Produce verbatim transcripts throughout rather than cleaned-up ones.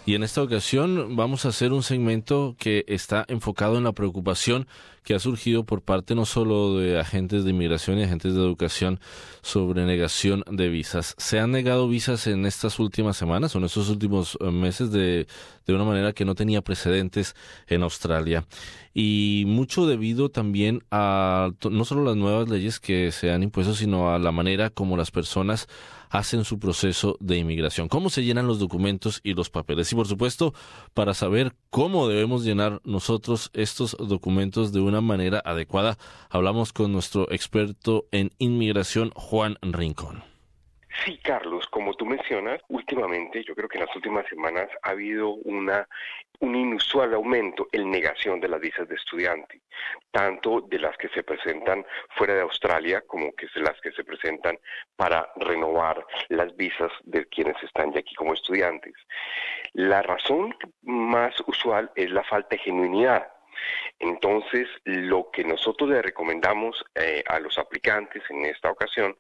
Y en esta ocasión vamos a hacer un segmento que está enfocado en la preocupación que ha surgido por parte no solo de agentes de inmigración y agentes de educación sobre negación de visas. Se han negado visas en estas últimas semanas o en estos últimos meses de, de una manera que no tenía precedentes en Australia. Y mucho debido también a no solo las nuevas leyes que se han impuesto, sino a la manera como las personas hacen su proceso de inmigración, cómo se llenan los documentos y los papeles. Y por supuesto, para saber cómo debemos llenar nosotros estos documentos de una manera adecuada, hablamos con nuestro experto en inmigración, Juan Rincón. Sí, Carlos, como tú mencionas, últimamente, yo creo que en las últimas semanas ha habido una un inusual aumento en negación de las visas de estudiante, tanto de las que se presentan fuera de Australia como que de las que se presentan para renovar las visas de quienes están ya aquí como estudiantes. La razón más usual es la falta de genuinidad. Entonces, lo que nosotros le recomendamos eh, a los aplicantes en esta ocasión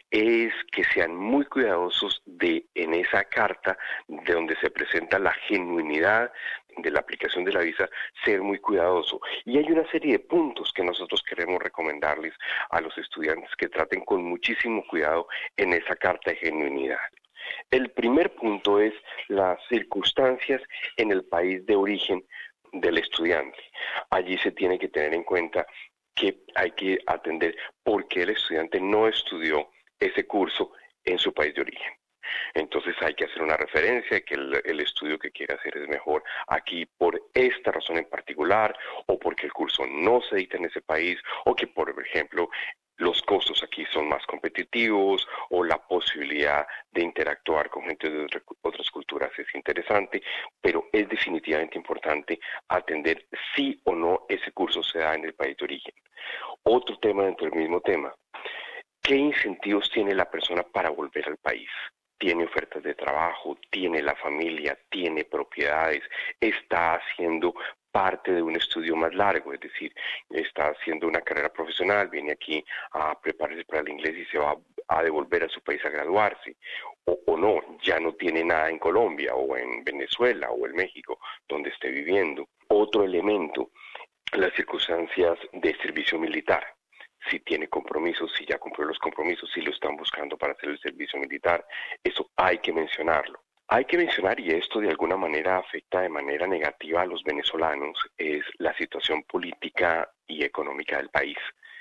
es que sean muy cuidadosos de en esa carta de donde se presenta la genuinidad de la aplicación de la visa, ser muy cuidadoso. Y hay una serie de puntos que nosotros queremos recomendarles a los estudiantes que traten con muchísimo cuidado en esa carta de genuinidad. El primer punto es las circunstancias en el país de origen del estudiante. Allí se tiene que tener en cuenta que hay que atender por qué el estudiante no estudió ese curso en su país de origen. Entonces hay que hacer una referencia de que el, el estudio que quiere hacer es mejor aquí por esta razón en particular, o porque el curso no se dicta en ese país, o que, por ejemplo, los costos aquí son más competitivos, o la posibilidad de interactuar con gente de otras culturas es interesante, pero es definitivamente importante atender sí o no ese curso se da en el país de origen. Otro tema dentro del mismo tema: ¿qué incentivos tiene la persona para volver al país? Tiene ofertas de trabajo, tiene la familia, tiene propiedades, está haciendo parte de un estudio más largo, es decir, está haciendo una carrera profesional, viene aquí a prepararse para el inglés y se va a devolver a su país a graduarse, o, o no, ya no tiene nada en Colombia o en Venezuela o en México, donde esté viviendo. Otro elemento: las circunstancias de servicio militar. Si tiene compromisos, si ya cumplió los compromisos, si lo están buscando para hacer el servicio militar, eso hay que mencionarlo. Hay que mencionar, y esto de alguna manera afecta de manera negativa a los venezolanos, es la situación política y económica del país.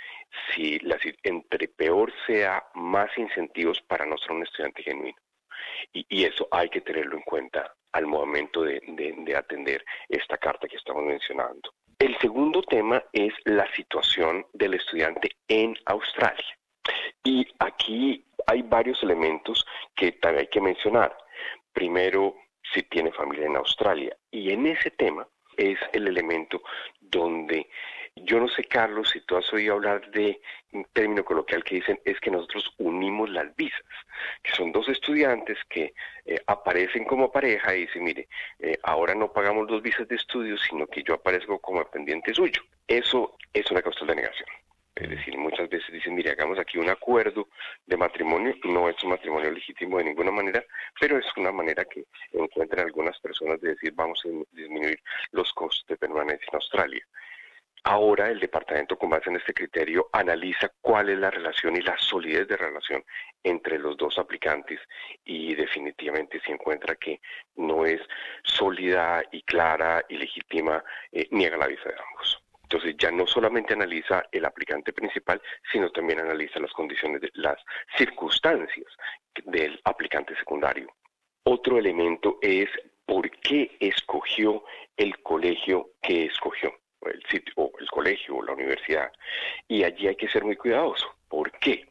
Si la, entre peor sea, más incentivos para no ser un estudiante genuino. Y, y eso hay que tenerlo en cuenta al momento de, de, de atender esta carta que estamos mencionando. El segundo tema es la situación del estudiante en Australia. Y aquí hay varios elementos que también hay que mencionar. Primero, si tiene familia en Australia. Y en ese tema es el elemento donde, yo no sé, Carlos, si tú has oído hablar de un término coloquial que dicen es que nosotros unimos las visas, que son dos estudiantes que eh, aparecen como pareja y dicen, mire, eh, ahora no pagamos dos visas de estudio, sino que yo aparezco como dependiente suyo. Eso es una causa de negación. Es decir, muchas veces dicen, mire, hagamos aquí un acuerdo de matrimonio, no es un matrimonio legítimo de ninguna manera, pero es una manera que encuentran algunas personas de decir, vamos a disminuir los costos de permanencia en Australia. Ahora el departamento, con base en este criterio, analiza cuál es la relación y la solidez de relación entre los dos aplicantes, y definitivamente se encuentra que no es sólida y clara y legítima, eh, niega la visa de ambos. Entonces ya no solamente analiza el aplicante principal, sino también analiza las condiciones, de las circunstancias del aplicante secundario. Otro elemento es por qué escogió el colegio que escogió, el sitio, o el colegio o la universidad. Y allí hay que ser muy cuidadoso. ¿Por qué?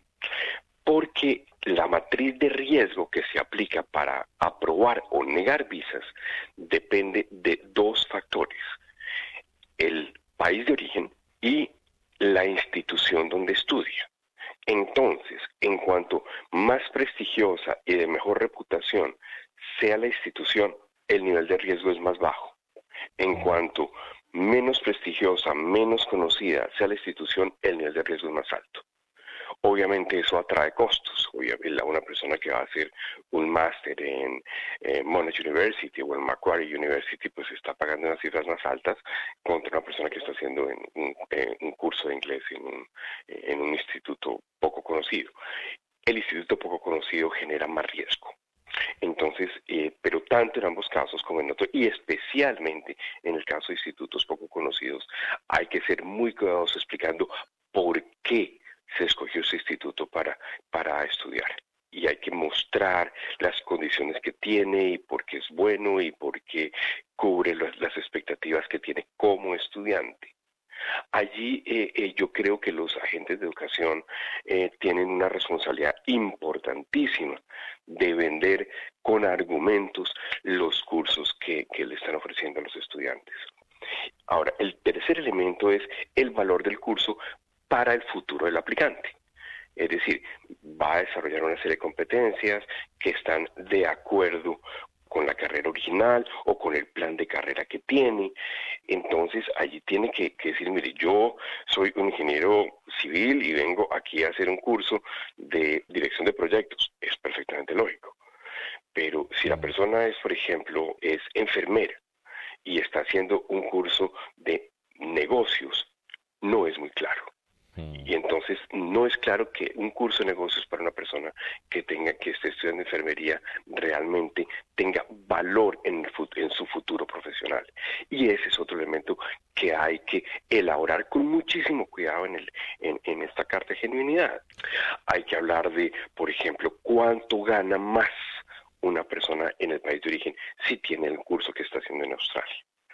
Porque la matriz de riesgo que se aplica para aprobar o negar visas depende de dos factores: el país de origen y la institución donde estudia. Entonces, en cuanto más prestigiosa y de mejor reputación sea la institución, el nivel de riesgo es más bajo. En cuanto menos prestigiosa, menos conocida sea la institución, el nivel de riesgo es más alto. Obviamente eso atrae costos. Obviamente una persona que va a hacer un máster en eh, Monash University o en Macquarie University pues está pagando unas cifras más altas contra una persona que está haciendo en, un, en un curso de inglés en un, en un instituto poco conocido. El instituto poco conocido genera más riesgo. Entonces, eh, pero tanto en ambos casos como en otros, y especialmente en el caso de institutos poco conocidos, hay que ser muy cuidadosos explicando por qué se escogió ese instituto para, para estudiar. Y hay que mostrar las condiciones que tiene y por qué es bueno y por qué cubre las, las expectativas que tiene como estudiante. Allí eh, eh, yo creo que los agentes de educación eh, tienen una responsabilidad importantísima de vender con argumentos los cursos que, que le están ofreciendo a los estudiantes. Ahora, el tercer elemento es el valor del curso para el futuro del aplicante. Es decir, va a desarrollar una serie de competencias que están de acuerdo con la carrera original o con el plan de carrera que tiene. Entonces allí tiene que, que decir, mire, yo soy un ingeniero civil y vengo aquí a hacer un curso de dirección de proyectos. Es perfectamente lógico. Pero si la persona es, por ejemplo, es enfermera y está haciendo un curso de negocios, no es muy claro. Y entonces no es claro que un curso de negocios para una persona que tenga que esté estudiando enfermería realmente tenga valor en, el, en su futuro profesional. Y ese es otro elemento que hay que elaborar con muchísimo cuidado en, el, en, en esta carta de genuinidad. Hay que hablar de, por ejemplo, cuánto gana más una persona en el país de origen si tiene el curso que está haciendo en Australia.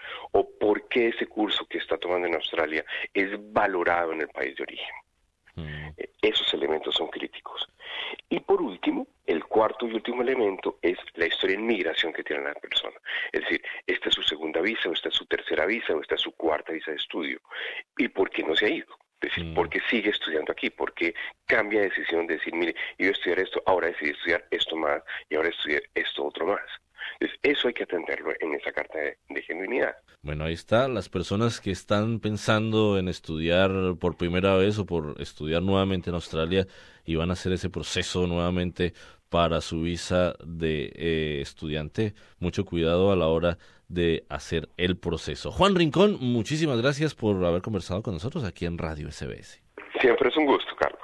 O por qué ese curso que está tomando en Australia es valorado en el país de origen. Mm. Esos elementos son críticos. Y por último, el cuarto y último elemento es la historia en migración que tiene la persona. Es decir, esta es su segunda visa, o esta es su tercera visa, o esta es su cuarta visa de estudio. ¿Y por qué no se ha ido? Es decir, mm. ¿por qué sigue estudiando aquí? ¿Por qué cambia de decisión de decir, mire, yo iba a estudiar esto, ahora decidí estudiar esto más, y ahora estudiar esto otro más? Entonces, eso hay que atenderlo en esa carta de, de genuinidad. Bueno, ahí está. Las personas que están pensando en estudiar por primera vez o por estudiar nuevamente en Australia y van a hacer ese proceso nuevamente para su visa de eh, estudiante, mucho cuidado a la hora de hacer el proceso. Juan Rincón, muchísimas gracias por haber conversado con nosotros aquí en Radio S B S. Siempre es un gusto, Carlos.